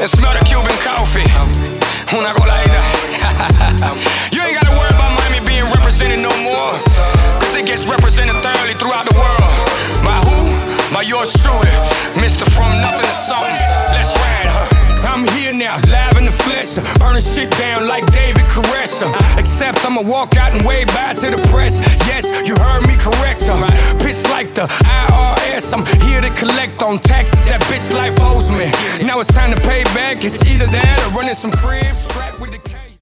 and smell the Cuban coffee. Una coladita. You ain't gotta worry about Miami being represented no more, cause it gets represented thoroughly throughout the world. By who? By yours truly, Mr. From Nothing to Something. Let's ride, huh? I'm here now, live in the flesh, burning shit down like David Koresh. Except I'ma walk out and wave bye to the press. Yes, you heard me correct. Pissed like the IRS. I'm here to collect on taxes that bitch life owes me. Now it's time to pay back. It's either that or running some cribs strapped with the